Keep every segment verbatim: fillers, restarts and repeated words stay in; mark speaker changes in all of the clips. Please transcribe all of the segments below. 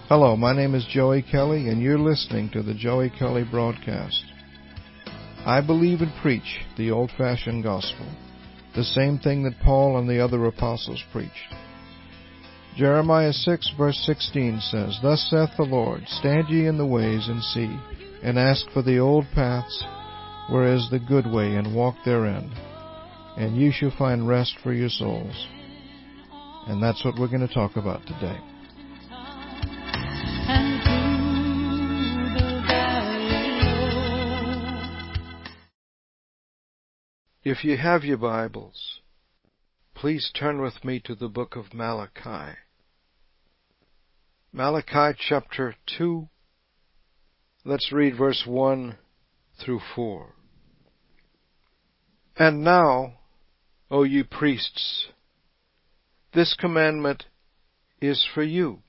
Speaker 1: Hello, my name is Joey Kelly, and you're listening to the Joey Kelly Broadcast. I believe and preach the old-fashioned gospel, the same thing that Paul and the other apostles preached. Jeremiah six, verse sixteen says, Thus saith the Lord, Stand ye in the ways and see, and ask for the old paths, where is the good way, and walk therein, and ye shall find rest for your souls. And that's what we're going to talk about today. If you have your Bibles, please turn with me to the book of Malachi. Malachi chapter two, let's read verse one through four. And now, O ye priests, this commandment is for you.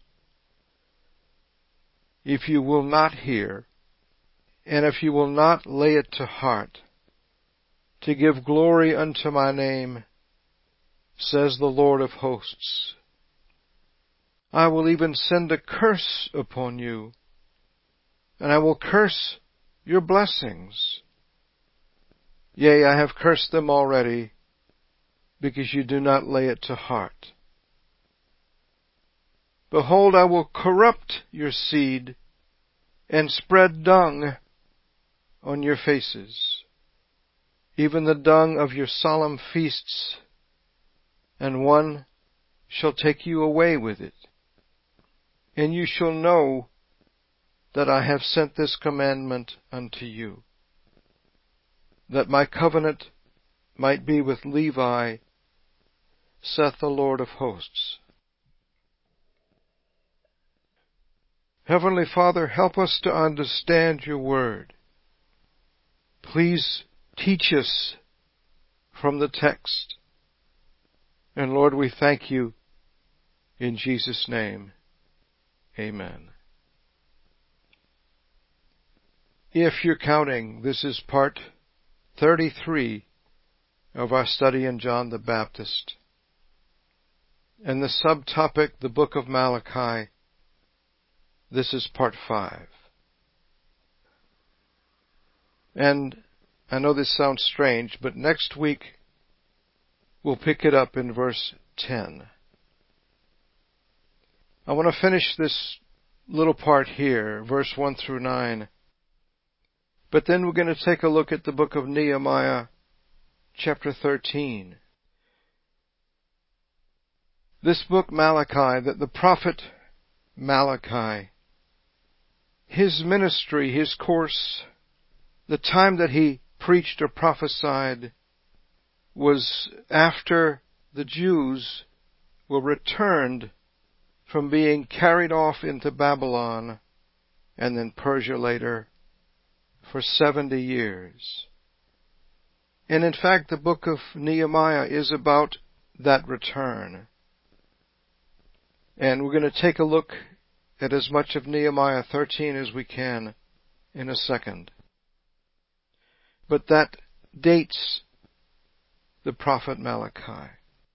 Speaker 1: If you will not hear, and if you will not lay it to heart, to give glory unto my name, says the Lord of hosts, I will even send a curse upon you, and I will curse your blessings. Yea, I have cursed them already, because you do not lay it to heart. Behold, I will corrupt your seed, and spread dung on your faces, even the dung of your solemn feasts, and one shall take you away with it. And you shall know that I have sent this commandment unto you, that my covenant might be with Levi, saith the Lord of hosts. Heavenly Father, help us to understand your word. Please teach us from the text. And Lord, we thank you in Jesus' name. Amen. If you're counting, this is part thirty-three of our study in John the Baptist. And the subtopic, the book of Malachi, this is part five. And I know this sounds strange, but next week we'll pick it up in verse ten. I want to finish this little part here, verse one through nine. But then we're going to take a look at the book of Nehemiah, chapter thirteen. This book, Malachi, that the prophet Malachi, his ministry, his course, the time that he preached or prophesied was after the Jews were returned from being carried off into Babylon and then Persia later for seventy years. And in fact, the book of Nehemiah is about that return. And we're going to take a look at as much of Nehemiah thirteen as we can in a second. But that dates the prophet Malachi.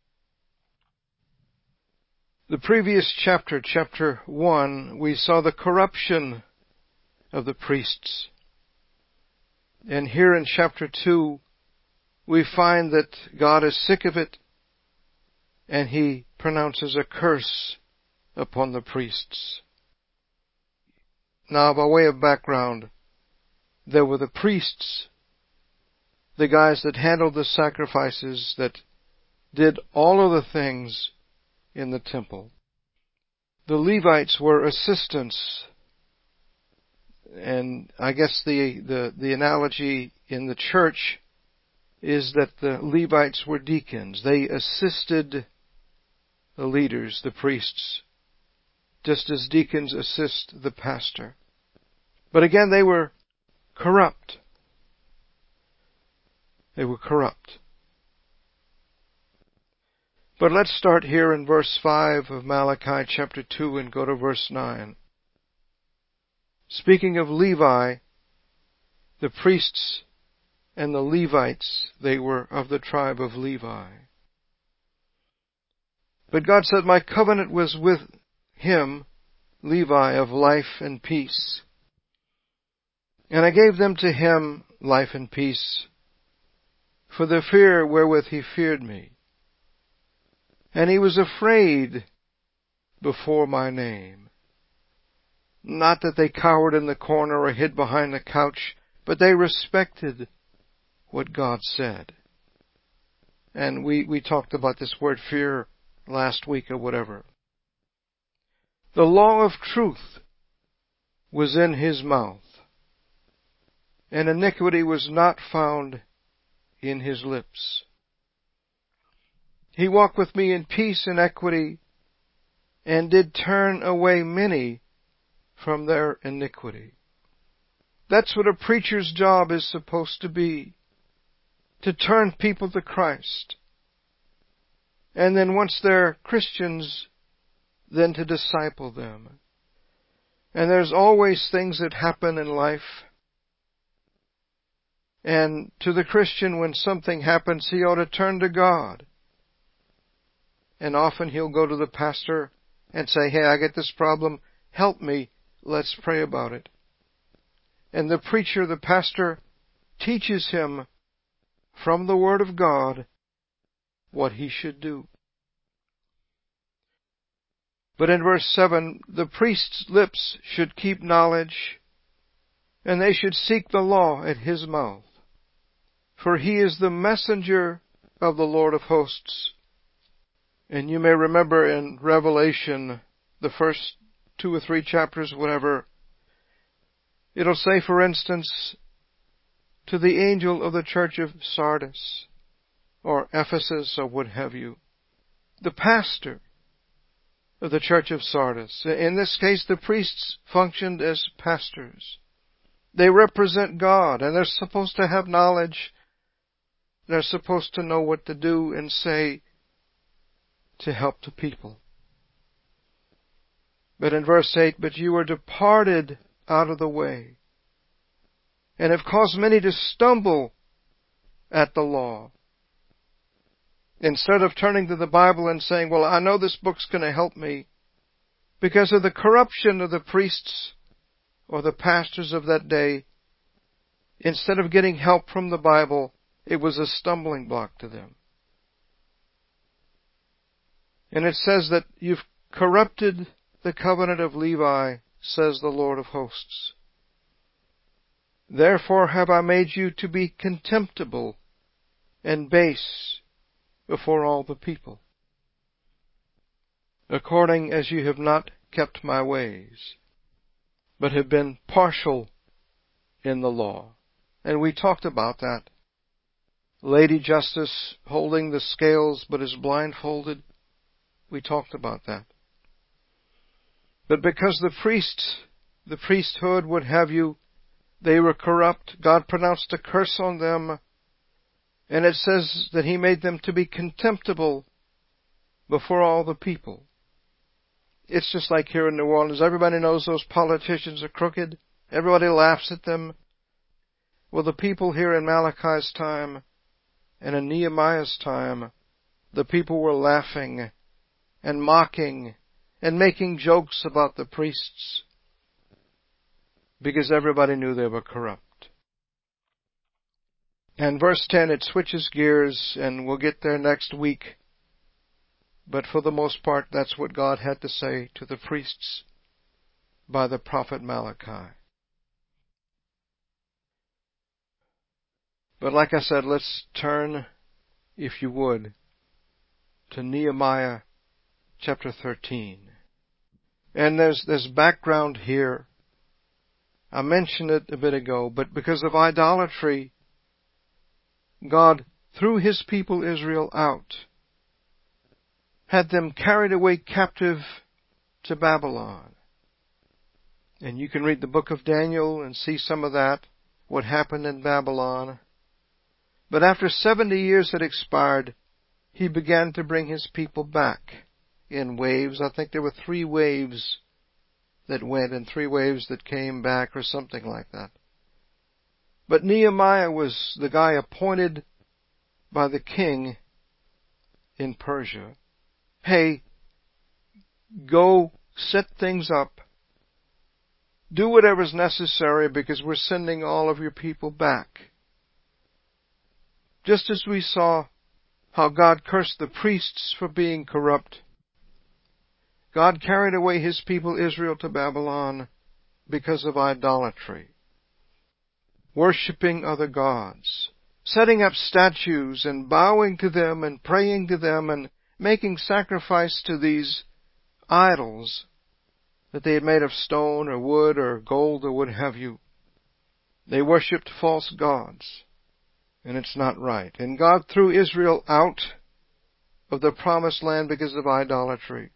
Speaker 1: The previous chapter, chapter one, we saw the corruption of the priests. And here in chapter two, we find that God is sick of it, and he pronounces a curse upon the priests. Now, by way of background, there were the priests, the guys that handled the sacrifices, that did all of the things in the temple. The Levites were assistants, and I guess the, the, the analogy in the church is that the Levites were deacons. They assisted the leaders, the priests, just as deacons assist the pastor. But again, they were corrupt. They were corrupt. But let's start here in verse five of Malachi chapter two and go to verse nine. Speaking of Levi, the priests and the Levites, they were of the tribe of Levi. But God said, My covenant was with him, Levi of life and peace. And I gave them to him life and peace, for the fear wherewith he feared me. And he was afraid before my name. Not that they cowered in the corner or hid behind the couch, but they respected what God said. And we, we talked about this word fear last week or whatever. The law of truth was in his mouth, and iniquity was not found in his lips. He walked with me in peace and equity, and did turn away many from their iniquity. That's what a preacher's job is supposed to be, to turn people to Christ. And then once they're Christians, then to disciple them. And there's always things that happen in life. And to the Christian, when something happens, he ought to turn to God. And often he'll go to the pastor and say, hey, I get this problem. Help me. Let's pray about it. And the preacher, the pastor, teaches him from the Word of God what he should do. But in verse seven, the priest's lips should keep knowledge, and they should seek the law at his mouth. For he is the messenger of the Lord of hosts. And you may remember in Revelation, the first two or three chapters, whatever, it'll say, for instance, to the angel of the church of Sardis, or Ephesus, or what have you, the pastor of the church of Sardis. In this case, the priests functioned as pastors. They represent God, and they're supposed to have knowledge. They're supposed to know what to do and say to help the people. But in verse eight, but you are departed out of the way, and have caused many to stumble at the law. Instead of turning to the Bible and saying, well, I know this book's going to help me, because of the corruption of the priests or the pastors of that day, instead of getting help from the Bible, it was a stumbling block to them. And it says that you've corrupted the covenant of Levi, says the Lord of hosts. Therefore have I made you to be contemptible and base before all the people, according as you have not kept my ways, but have been partial in the law. And we talked about that. Lady Justice holding the scales but is blindfolded. We talked about that. But because the priests, the priesthood would have you, they were corrupt, God pronounced a curse on them. And it says that He made them to be contemptible before all the people. It's just like here in New Orleans. Everybody knows those politicians are crooked. Everybody laughs at them. Well, the people here in Malachi's time and in Nehemiah's time, the people were laughing and mocking and making jokes about the priests because everybody knew they were corrupt. And verse ten, it switches gears, and we'll get there next week. But for the most part, that's what God had to say to the priests by the prophet Malachi. But like I said, let's turn, if you would, to Nehemiah chapter thirteen. And there's there's background here. I mentioned it a bit ago, but because of idolatry, God threw His people Israel out, had them carried away captive to Babylon. And you can read the book of Daniel and see some of that, what happened in Babylon. But after seventy years had expired, He began to bring His people back in waves. I think there were three waves that went and three waves that came back, or something like that. But Nehemiah was the guy appointed by the king in Persia. Hey, go set things up Do whatever's necessary because we're sending all of your people back. Just as we saw how God cursed the priests for being corrupt, God carried away His people Israel to Babylon because of idolatry, worshiping other gods, setting up statues and bowing to them and praying to them and making sacrifice to these idols that they had made of stone or wood or gold or what have you. They worshipped false gods, and it's not right. And God threw Israel out of the promised land because of idolatry.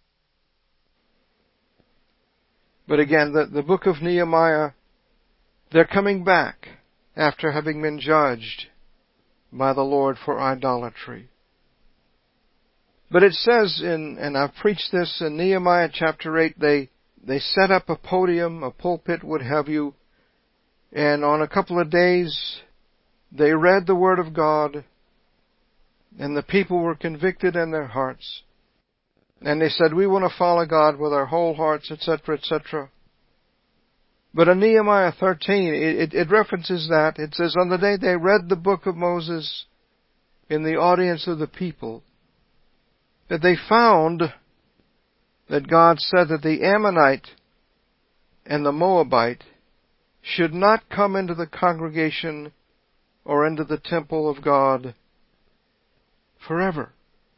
Speaker 1: But again, the, the book of Nehemiah, they're coming back after having been judged by the Lord for idolatry. But it says in, and I've preached this in Nehemiah chapter eight, they, they set up a podium, a pulpit, what have you, and on a couple of days, they read the Word of God, and the people were convicted in their hearts. And they said, we want to follow God with our whole hearts, et cetera, et cetera. But in Nehemiah thirteen, it, it, it references that. It says, on the day they read the book of Moses in the audience of the people, that they found that God said that the Ammonite and the Moabite should not come into the congregation or into the temple of God forever.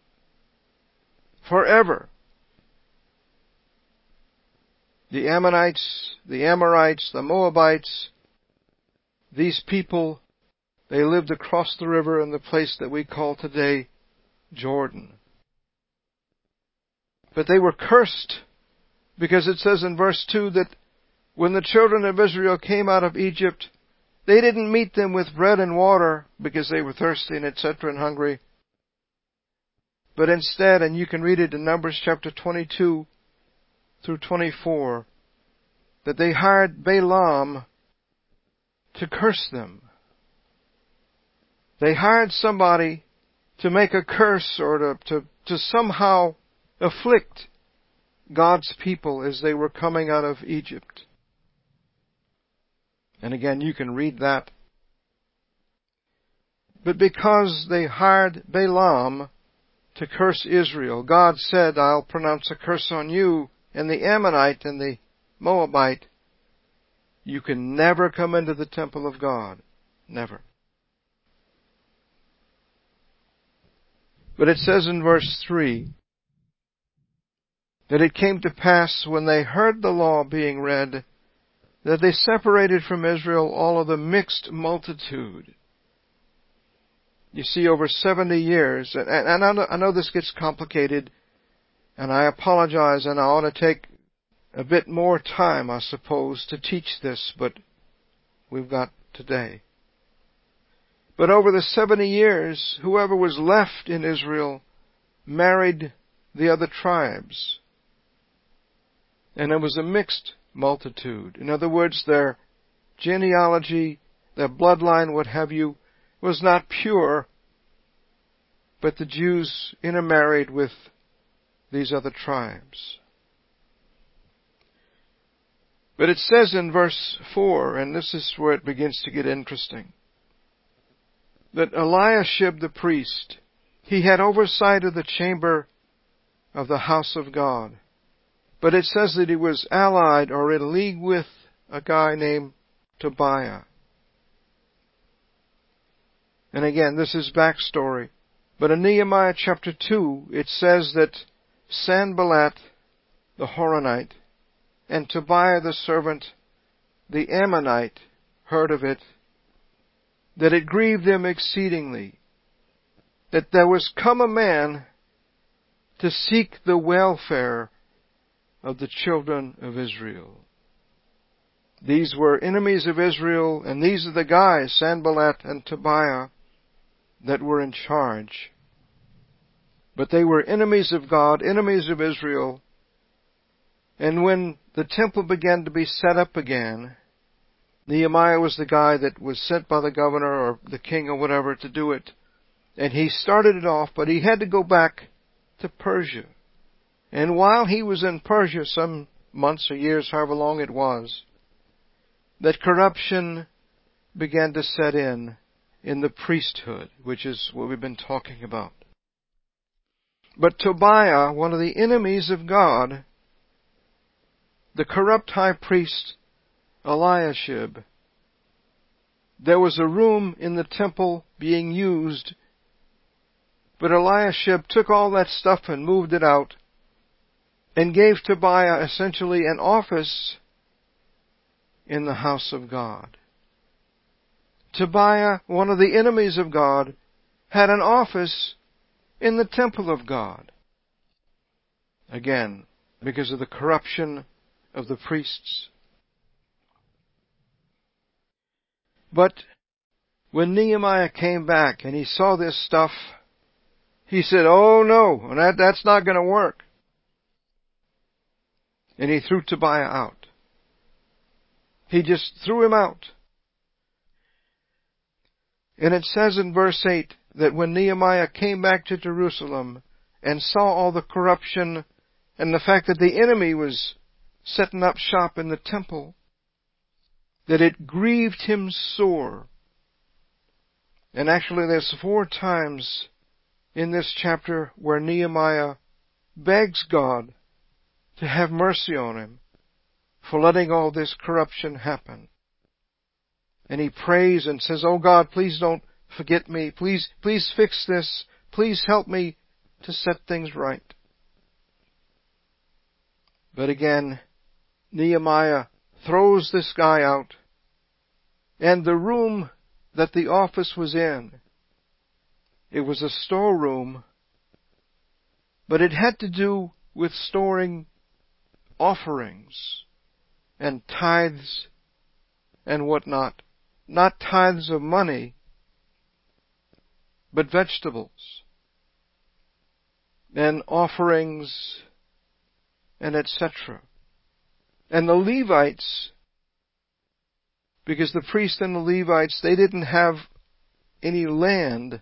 Speaker 1: Forever. The Ammonites, the Amorites, the Moabites, these people, they lived across the river in the place that we call today Jordan. But they were cursed because it says in verse two that when the children of Israel came out of Egypt, they didn't meet them with bread and water because they were thirsty and et cetera and hungry. But instead, and you can read it in Numbers chapter twenty-two through twenty-four, that they hired Balaam to curse them. They hired somebody to make a curse or to, to, to somehow afflict God's people as they were coming out of Egypt. And again, you can read that. But because they hired Balaam to curse Israel, God said, I'll pronounce a curse on you, and the Ammonite and the Moabite. You can never come into the temple of God. Never. But it says in verse three, that it came to pass when they heard the law being read, that they separated from Israel all of the mixed multitude. You see, over seventy years, and, and I, know, I know this gets complicated, and I apologize, and I ought to take a bit more time, I suppose, to teach this, but we've got today. But over the seventy years, whoever was left in Israel married the other tribes. And it was a mixed multitude. In other words, their genealogy, their bloodline, what have you, was not pure, but the Jews intermarried with these other tribes. But it says in verse four, and this is where it begins to get interesting, that Eliashib the priest, he had oversight of the chamber of the house of God. But it says that he was allied or in league with a guy named Tobiah. And again, this is backstory. But in Nehemiah chapter two, it says that Sanballat the Horonite and Tobiah the servant, the Ammonite, heard of it, that it grieved them exceedingly, that there was come a man to seek the welfare of the children of Israel. These were enemies of Israel, and these are the guys, Sanballat and Tobiah, that were in charge. But they were enemies of God, enemies of Israel. And when the temple began to be set up again, Nehemiah was the guy that was sent by the governor or the king or whatever to do it. And he started it off, but he had to go back to Persia. And while he was in Persia, some months or years, however long it was, that corruption began to set in in the priesthood, which is what we've been talking about. But Tobiah, one of the enemies of God, the corrupt high priest Eliashib, there was a room in the temple being used, but Eliashib took all that stuff and moved it out and gave Tobiah essentially an office in the house of God. Tobiah, one of the enemies of God, had an office in the temple of God. Again, because of the corruption of the priests. But when Nehemiah came back and he saw this stuff, he said, oh no, that, that's not going to work. And he threw Tobiah out. He just threw him out. And it says in verse eight that when Nehemiah came back to Jerusalem and saw all the corruption and the fact that the enemy was setting up shop in the temple, that it grieved him sore. And actually there's four times in this chapter where Nehemiah begs God to have mercy on him for letting all this corruption happen. And he prays and says, oh God, please don't forget me. Please, please fix this. Please help me to set things right. But again, Nehemiah throws this guy out. And the room that the office was in, it was a storeroom, but it had to do with storing offerings and tithes and whatnot. Not tithes of money, but vegetables and offerings and et cetera. And the Levites, because the priests and the Levites, they didn't have any land,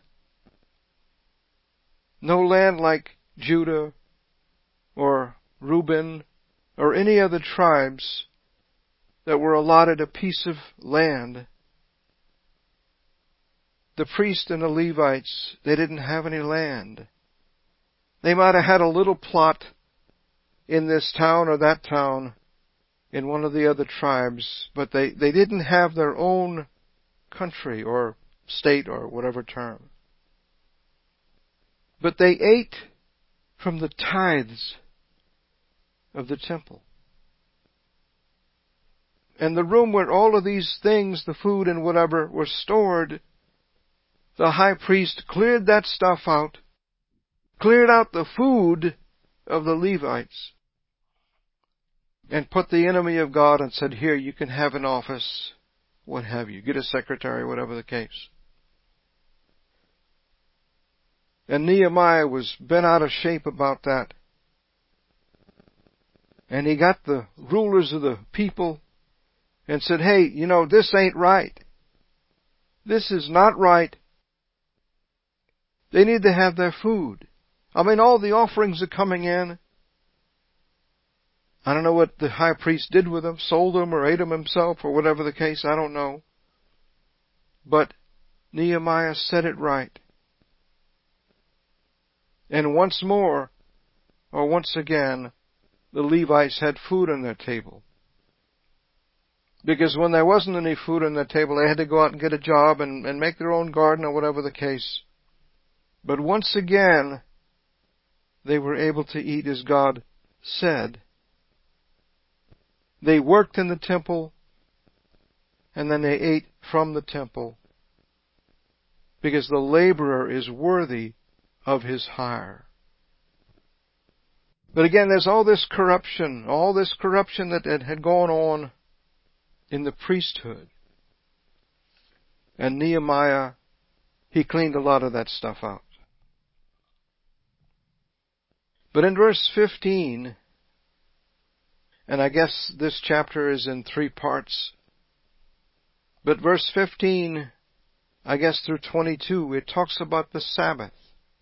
Speaker 1: no land like Judah or Reuben or any other tribes that were allotted a piece of land. The priests and the Levites, they didn't have any land. They might have had a little plot in this town or that town in one of the other tribes, but they, they didn't have their own country or state or whatever term. But they ate from the tithes of the temple. And the room where all of these things, the food and whatever, were stored, the high priest cleared that stuff out, cleared out the food of the Levites, and put the enemy of God and said, here, you can have an office, what have you, get a secretary, whatever the case. And Nehemiah was bent out of shape about that. And he got the rulers of the people and said, hey, you know, this ain't right. This is not right. They need to have their food. I mean, all the offerings are coming in. I don't know what the high priest did with them, sold them or ate them himself or whatever the case, I don't know. But Nehemiah said it right. And once more, or once again, the Levites had food on their table. Because when there wasn't any food on their table, they had to go out and get a job and, and make their own garden or whatever the case. But once again, they were able to eat as God said. They worked in the temple, and then they ate from the temple. Because the laborer is worthy of his hire. But again, there's all this corruption, all this corruption that had gone on in the priesthood. And Nehemiah, he cleaned a lot of that stuff out. But in verse fifteen, and I guess this chapter is in three parts, but verse fifteen, I guess through twenty-two, it talks about the Sabbath.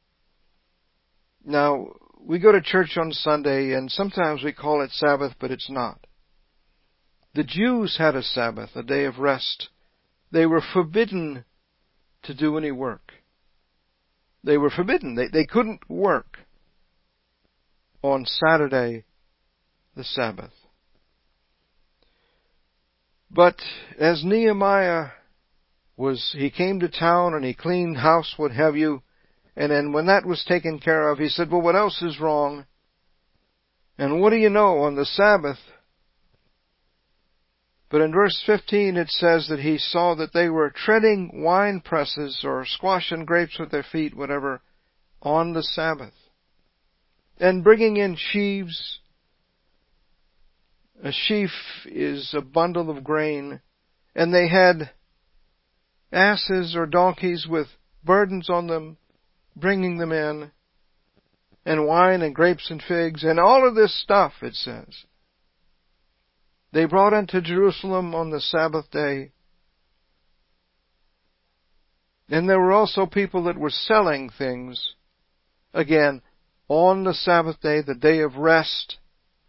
Speaker 1: Now, we go to church on Sunday, and sometimes we call it Sabbath, but it's not. The Jews had a Sabbath, a day of rest. They were forbidden to do any work. They were forbidden. They, they couldn't work on Saturday, the Sabbath. But as Nehemiah was, he came to town and he cleaned house, what have you, and then when that was taken care of, he said, well, what else is wrong? And what do you know, on the Sabbath? But in verse fifteen it says that he saw that they were treading wine presses or squashing grapes with their feet, whatever, on the Sabbath. And bringing in sheaves. A sheaf is a bundle of grain. And they had asses or donkeys with burdens on them, bringing them in. And wine and grapes and figs and all of this stuff, it says. They brought into Jerusalem on the Sabbath day. And there were also people that were selling things, again, on the Sabbath day, the day of rest.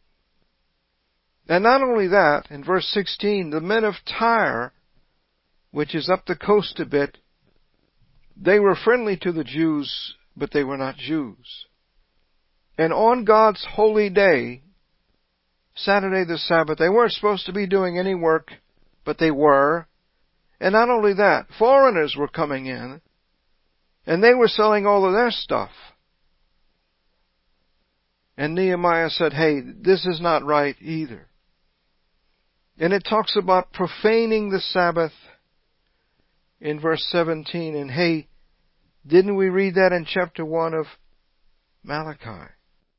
Speaker 1: And not only that, in verse sixteen, the men of Tyre, which is up the coast a bit, they were friendly to the Jews, but they were not Jews. And on God's holy day, Saturday the Sabbath, they weren't supposed to be doing any work, but they were. And not only that, foreigners were coming in, and they were selling all of their stuff. And Nehemiah said, hey, this is not right either. And it talks about profaning the Sabbath in verse seventeen. And hey, didn't we read that in chapter one of Malachi?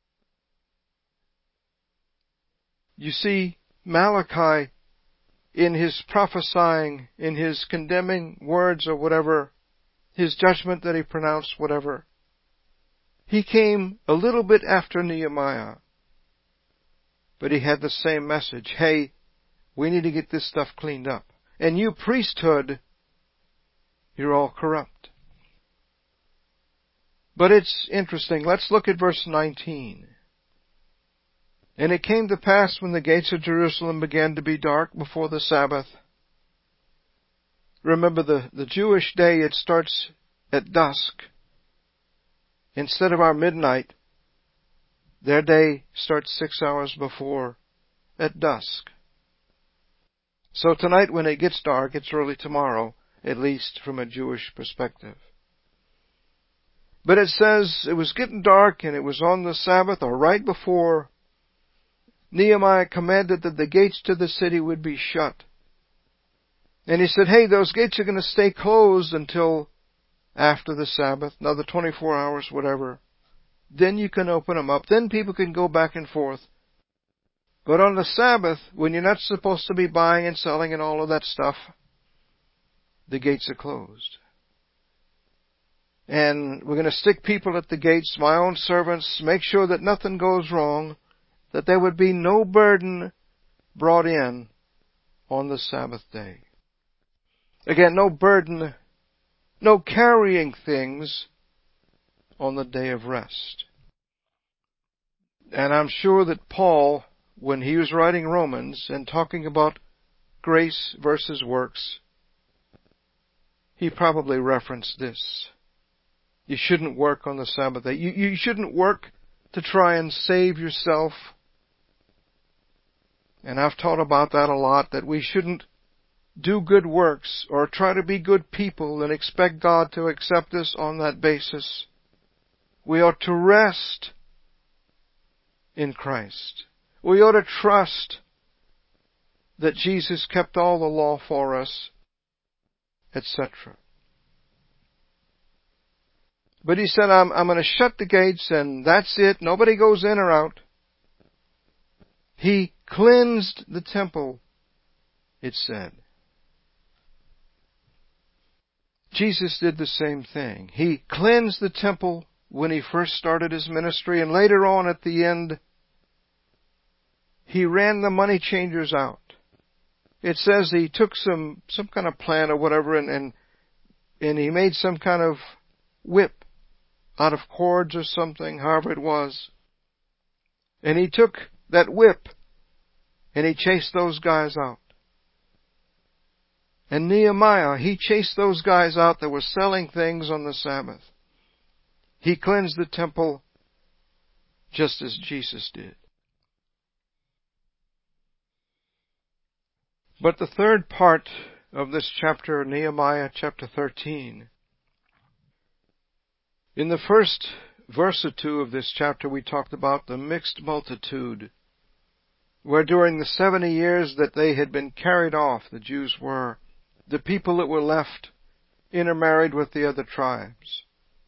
Speaker 1: You see, Malachi, in his prophesying, in his condemning words or whatever, his judgment that he pronounced, whatever, he came a little bit after Nehemiah. But he had the same message. Hey, we need to get this stuff cleaned up. And you priesthood, you're all corrupt. But it's interesting. Let's look at verse nineteen. And it came to pass when the gates of Jerusalem began to be dark before the Sabbath. Remember, the, the Jewish day, it starts at dusk. Instead of our midnight, their day starts six hours before, at dusk. So tonight when it gets dark, it's early tomorrow, at least from a Jewish perspective. But it says it was getting dark and it was on the Sabbath, or right before, Nehemiah commanded that the gates to the city would be shut. And he said, hey, those gates are going to stay closed until after the Sabbath, another twenty-four hours, whatever. Then you can open them up. Then people can go back and forth. But on the Sabbath, when you're not supposed to be buying and selling and all of that stuff, the gates are closed. And we're going to stick people at the gates, my own servants, make sure that nothing goes wrong, that there would be no burden brought in on the Sabbath day. Again, no burden, no carrying things on the day of rest. And I'm sure that Paul, when he was writing Romans and talking about grace versus works, he probably referenced this. You shouldn't work on the Sabbath day. You, you shouldn't work to try and save yourself. And I've taught about that a lot, that we shouldn't do good works or try to be good people and expect God to accept us on that basis. We ought to rest in Christ. We ought to trust that Jesus kept all the law for us, et cetera. But he said, I'm, I'm going to shut the gates and that's it. Nobody goes in or out. He cleansed the temple, it said. Jesus did the same thing. He cleansed the temple when he first started his ministry, and later on at the end, he ran the money changers out. It says he took some, some kind of plan or whatever, and, and, and he made some kind of whip out of cords or something, however it was. And he took that whip and he chased those guys out. And Nehemiah, he chased those guys out that were selling things on the Sabbath. He cleansed the temple just as Jesus did. But the third part of this chapter, Nehemiah chapter thirteen, in the first verse or two of this chapter, we talked about the mixed multitude, where during the seventy years that they had been carried off, the Jews were, the people that were left intermarried with the other tribes.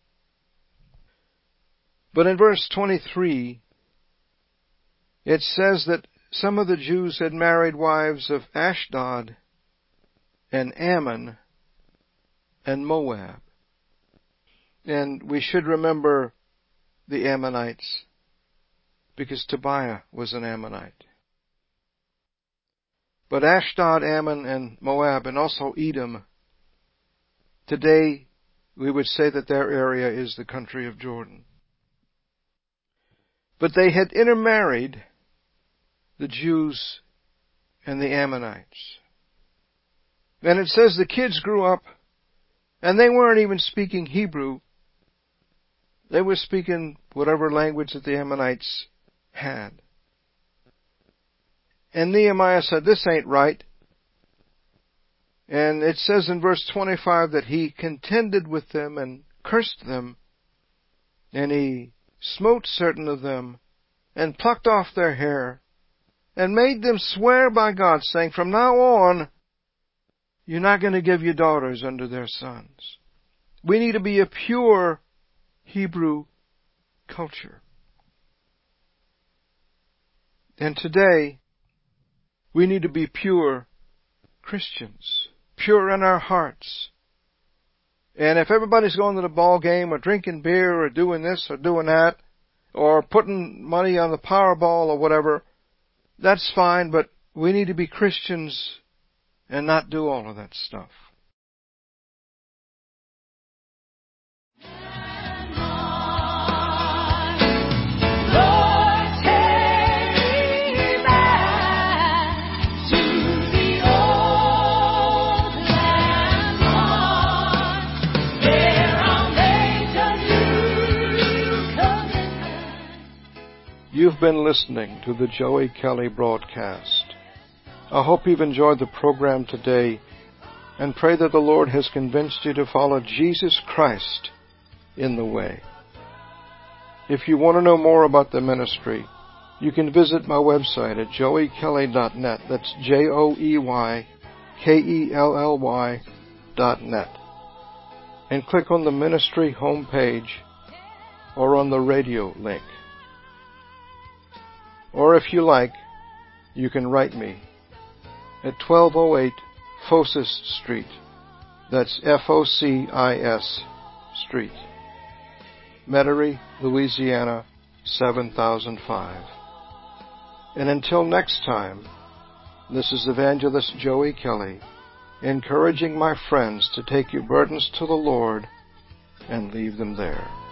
Speaker 1: But in verse twenty-three, it says that some of the Jews had married wives of Ashdod and Ammon and Moab. And we should remember the Ammonites, because Tobiah was an Ammonite. But Ashdod, Ammon, and Moab, and also Edom, today we would say that their area is the country of Jordan. But they had intermarried, the Jews and the Ammonites. And it says the kids grew up, and they weren't even speaking Hebrew. They were speaking whatever language that the Ammonites had. And Nehemiah said, this ain't right. And it says in verse twenty-five that he contended with them and cursed them, and he smote certain of them, and plucked off their hair, and made them swear by God, saying, from now on, you're not going to give your daughters unto their sons. We need to be a pure Hebrew culture. And today, we need to be pure Christians, pure in our hearts. And if everybody's going to the ball game or drinking beer or doing this or doing that, or putting money on the Powerball or whatever, that's fine, but we need to be Christians and not do all of that stuff. You've been listening to the Joey Kelly broadcast. I hope you've enjoyed the program today and pray that the Lord has convinced you to follow Jesus Christ in the way. If you want to know more about the ministry, you can visit my website at joey kelly dot net. That's J O E Y K E L L Y dot net. And click on the ministry homepage or on the radio link. Or if you like, you can write me at twelve oh eight Focis Street. That's F O C I S Street. Metairie, Louisiana, seven thousand five. And until next time, this is Evangelist Joey Kelly, encouraging my friends to take your burdens to the Lord and leave them there.